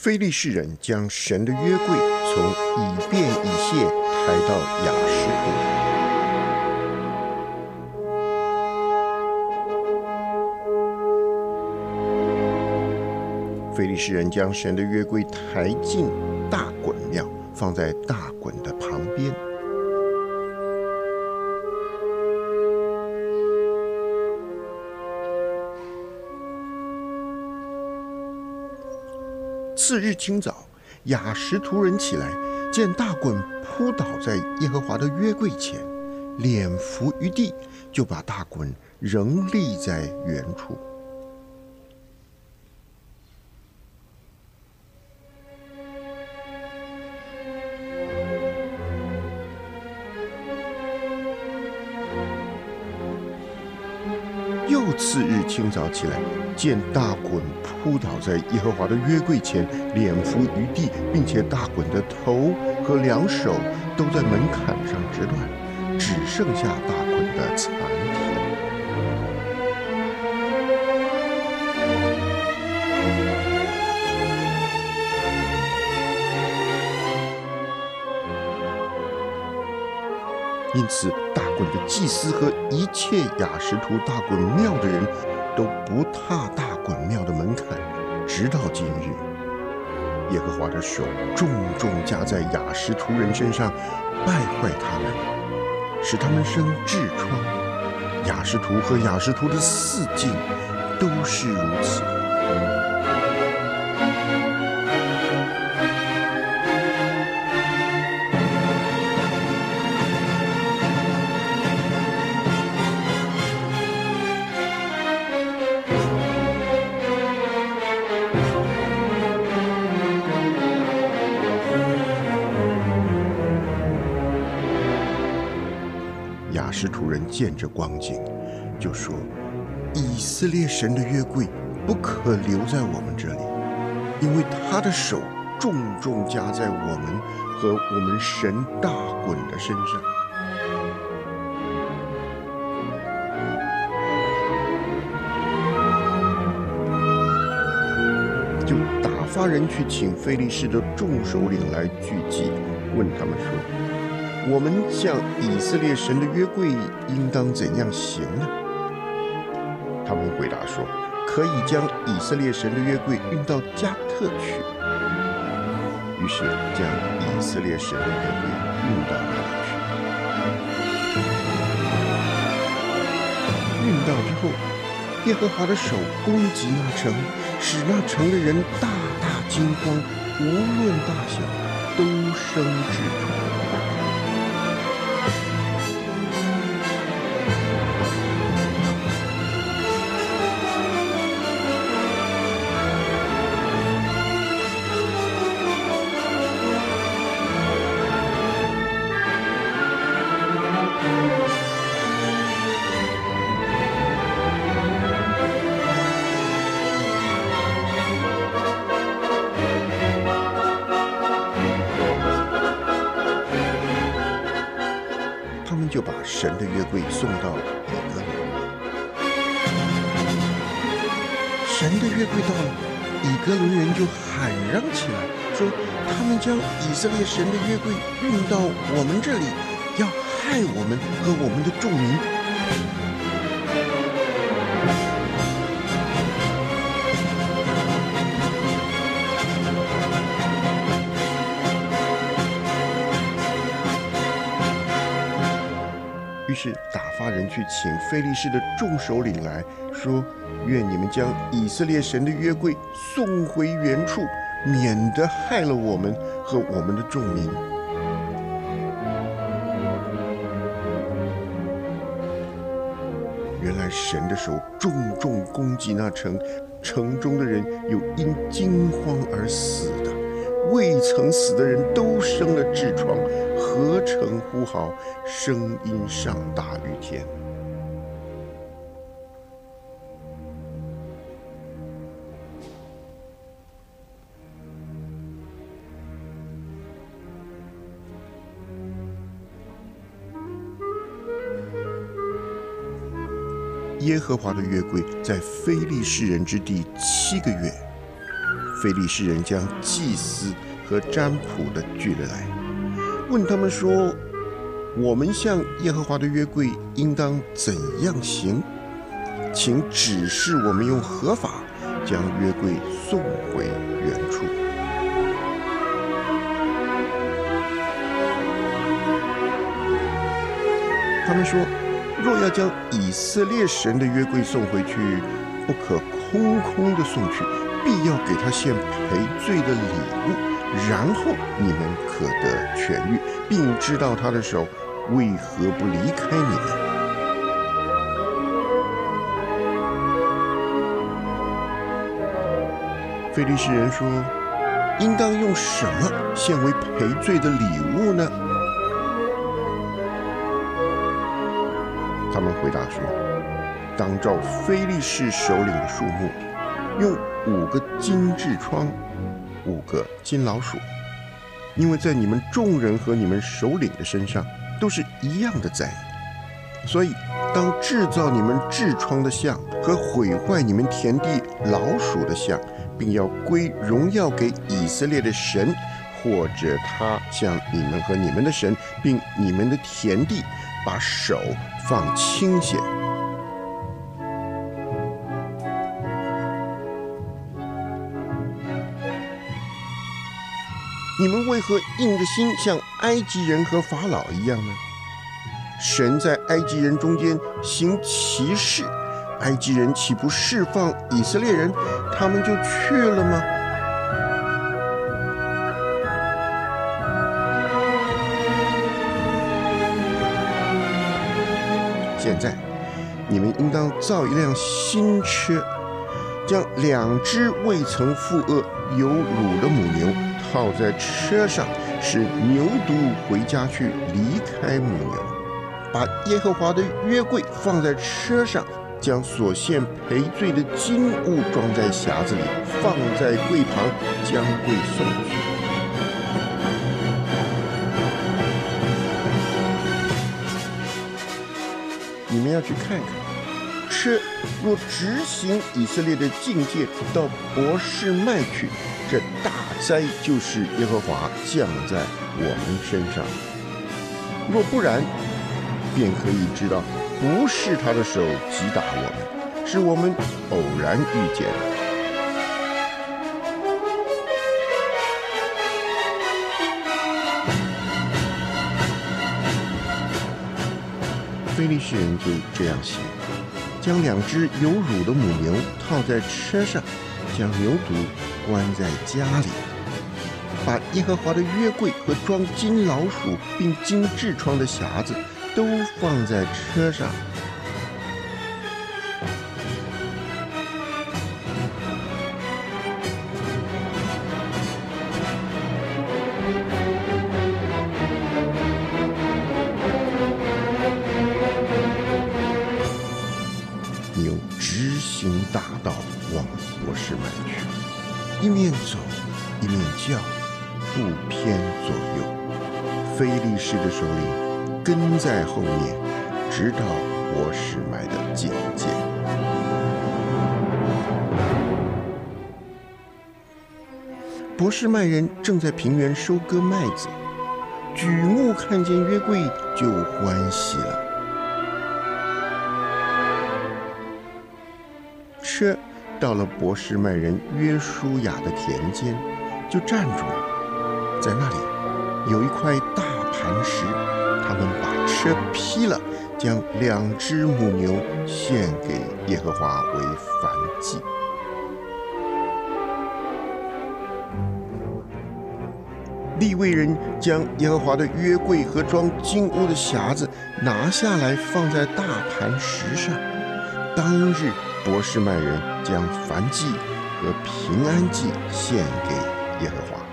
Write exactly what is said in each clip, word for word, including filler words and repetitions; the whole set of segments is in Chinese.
非利士人将神的约柜从以便以谢抬到亚实突。非利士人将神的约柜抬进大衮庙，放在大衮的旁边。次日清早，亚实突人起来，见大衮扑倒在耶和华的约柜前，脸伏于地，就把大衮仍立在原处。又次日清早起来，见大衮扑倒在耶和华的约柜前，脸伏于地，并且大衮的头和两手都在门槛上折断，只剩下大衮的残体。因此，大衮的祭司和一切亚实突大衮庙的人都不踏大衮庙的门槛，直到今日。耶和华的手重重加在亚实突人身上，败坏他们，使他们生痔疮。亚实突和亚实突的四境都是如此。亚实突人见这光景，就说：以色列神的约柜不可留在我们这里，因为他的手重重加在我们和我们神大衮的身上。就打发人去请非利士的众首领来聚集，问他们说：我们向以色列神的约柜应当怎样行呢？他们回答说：可以将以色列神的约柜运到加特去。于是将以色列神的约柜运到那里去。运到之后，耶和华的手攻击那城，使那城的人大大惊慌，无论大小，都生痔疮。他们就把神的约柜送到以哥伦。神的约柜到了，以哥伦人就喊嚷起来，说他们将以色列神的约柜运到我们这里，要害我们和我们的众民。于是打发人去请非利士的众首领来说：愿你们将以色列神的约柜送回原处，免得害了我们和我们的众民。原来神的手重重攻击那城，城中的人有因惊慌而死的，未曾死的人都生了痔疮，合城呼号，声音上达于天。耶和华的约柜在非利士人之地七个月， 非利士人将祭司和占卜的聚了来，问他们说：“我们向耶和华的约柜应当怎样行？请指示我们用何法将约柜送回原处。”他们说：“若要将以色列神的约柜送回去，不可空空的送去，必要给他献赔罪的礼物，然后你们可得痊愈，并知道他的手为何不离开你们。”非利士人说：“应当用什么献为赔罪的礼物呢？”他们回答说：“当照非利士首领的数目，用五个金痔疮，五个金老鼠，因为在你们众人和你们首领的身上都是一样的灾，所以当制造你们痔疮的像和毁坏你们田地老鼠的像，并要归荣耀给以色列的神，或者他向你们和你们的神，并你们的田地把手放清闲。”你们为何硬着心像埃及人和法老一样呢？神在埃及人中间行奇事，埃及人岂不释放以色列人，他们就去了吗？现在你们应当造一辆新车，将两只未曾负轭有乳的母牛套在车上，使牛犊回家去离开母牛，把耶和华的约柜放在车上，将所献赔罪的金物装在匣子里，放在柜旁，将柜送去。你们要去看看，车若直行以色列的境界，到伯示麦去，这大灾就是耶和华降在我们身上；若不然，便可以知道，不是他的手击打我们，是我们偶然遇见的。非利士人就这样行，将两只有乳的母牛套在车上，将牛犊关在家里，把耶和华的约柜和装金老鼠并金痔疮的匣子都放在车上。牛直行大道往伯示麦去，一面走一面叫，不偏左右。非利士的首领跟在后面，直到伯示麦的境界。伯示麦人正在平原收割麦子，举目看见约柜，就欢喜了。车到了伯示麦人约书亚的田间，就站住了。在那里有一块大磐石，他们把车劈了，将两只母牛献给耶和华为燔祭。利未人将耶和华的约柜和装金屋的匣子拿下来，放在大磐石上。当日伯示麦人将燔祭和平安祭献给耶和华。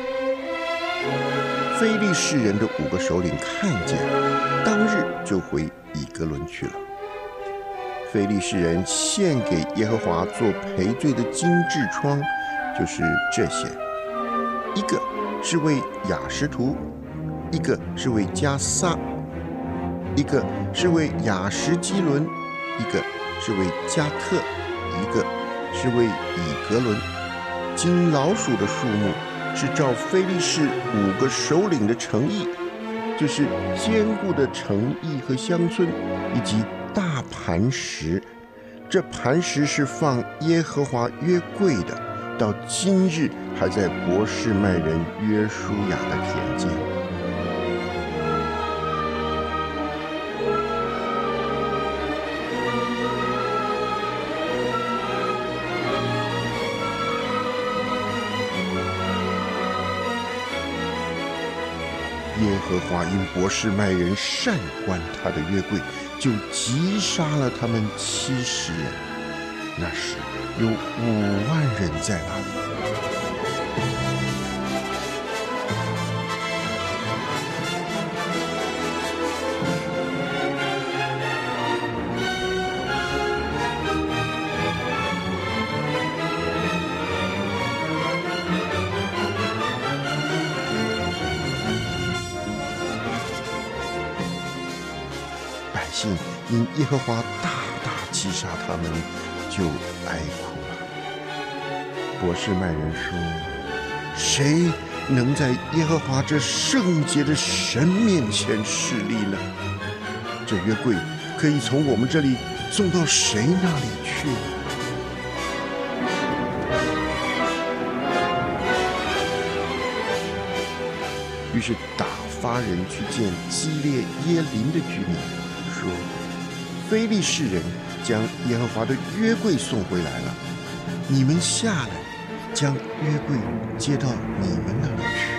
非利士人的五个首领看见，当日就回以革伦去了。非利士人献给耶和华做赔罪的金痔疮，就是这些：一个是为亚实图，一个是为加撒，一个是为亚实基伦，一个是为加特，一个是为以革伦。 金老鼠的数目是照非利士五个首领的城邑，就是坚固的城邑和乡村，以及大磐石。这磐石是放耶和华约柜的，到今日还在伯示麦人约书亚的田间。耶和华因伯示麦人擅观他的约柜，就击杀了他们七十人。那时有五万人在那里。百姓因耶和华大大击杀他们，就哀哭了。伯示麦人说：“谁能在耶和华这圣洁的神面前侍立呢？这约柜可以从我们这里送到谁那里去呢？”于是打发人去见基列耶琳的居民，说：“非利士人将耶和华的约柜送回来了，你们下来，将约柜接到你们那里去。”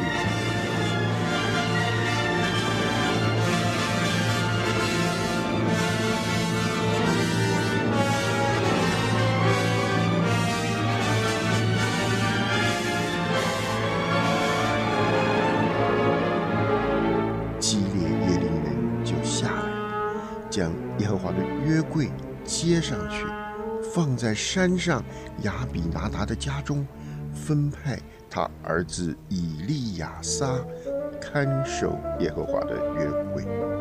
基列耶琳人就下来，将耶和华的约柜接上去，放在山上亚比拿达的家中，分派他儿子以利亚撒看守耶和华的约柜。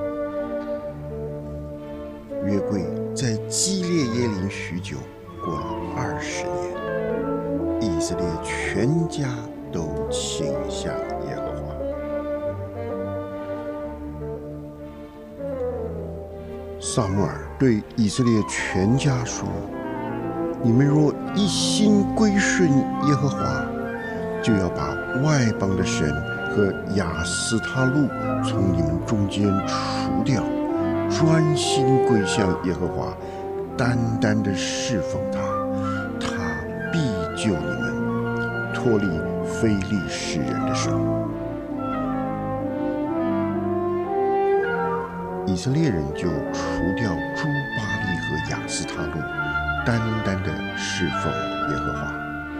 约柜在基列耶琳许久，过了二十年，以色列全家都倾向耶和华。撒母耳对以色列全家说：“你们若一心归顺耶和华，就要把外邦的神和亚斯他路从你们中间除掉，专心归向耶和华，单单的侍奉他，他必救你们脱离非利士人的手。”以色列人就除掉诸巴力和亚斯他路，单单的侍奉耶和华。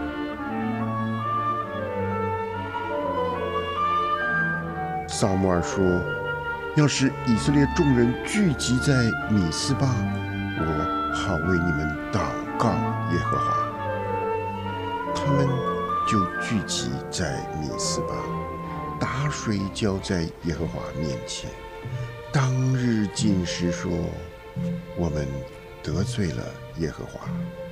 撒母耳说：“要是以色列众人聚集在米斯巴，我好为你们祷告耶和华。”他们就聚集在米斯巴，打水浇在耶和华面前。当日禁食说：“我们得罪了耶和华。”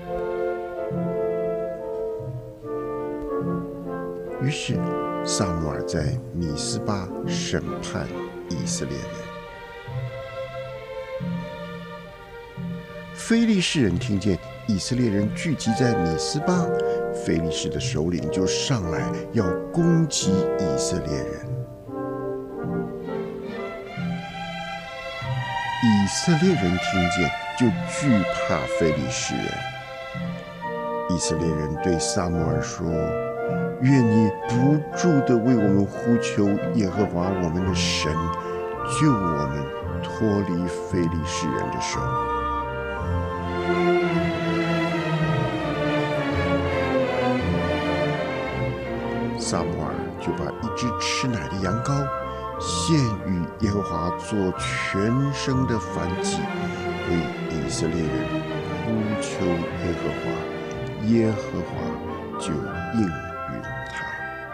于是撒母耳在米斯巴审判以色列人。非利士人听见以色列人聚集在米斯巴，非利士的首领就上来要攻击以色列人。以色列人听见就惧怕非利士人。以色列人对撒母耳说：“愿你不住地为我们呼求耶和华我们的神，救我们脱离非利士人的手。”撒母耳就把一只吃奶的羊羔献与耶和华做全牲的燔祭，为以色列人呼求耶和华，耶和华就应允他。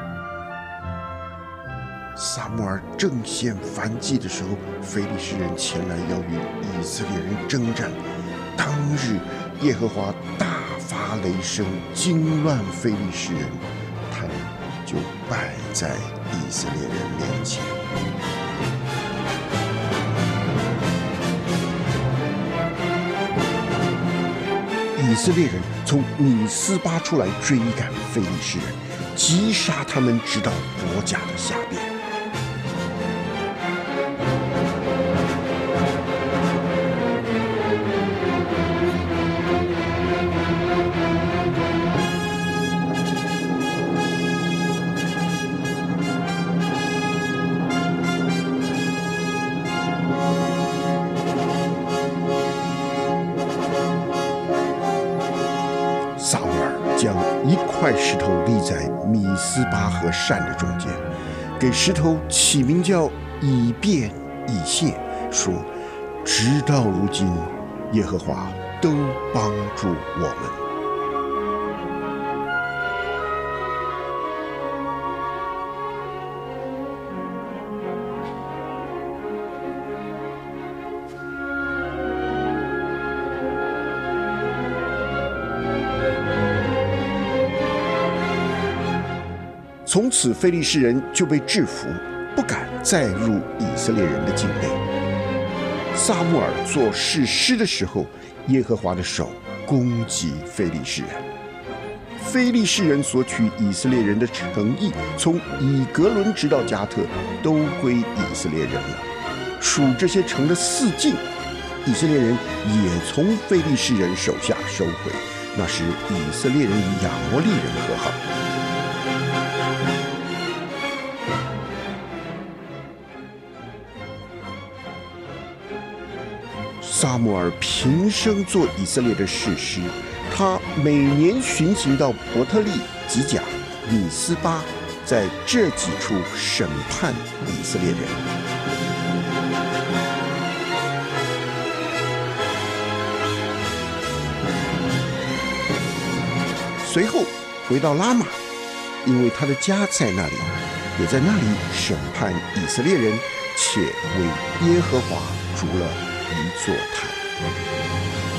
撒母耳正献燔祭的时候，非利士人前来要与以色列人征战。当日耶和华大发雷声，惊乱非利士人，他们就败在以色列人面前。以色列人从米斯巴出来追赶非利士人，击杀他们，直到伯甲的下边。撒母耳将一块石头立在米斯巴和善的中间，给石头起名叫以便以谢，说：直到如今，耶和华都帮助我们。从此非利士人就被制服，不敢再入以色列人的境内。撒母耳做士师的时候，耶和华的手攻击非利士人。非利士人所取以色列人的城邑，从以格伦直到加特，都归以色列人了。属这些城的四境，以色列人也从非利士人手下收回。那时以色列人与亚摩利人和好。撒母耳平生做以色列的士师，他每年巡行到伯特利、吉甲、米斯巴，在这几处审判以色列人。随后回到拉玛，因为他的家在那里，也在那里审判以色列人，且为耶和华筑了一座坛。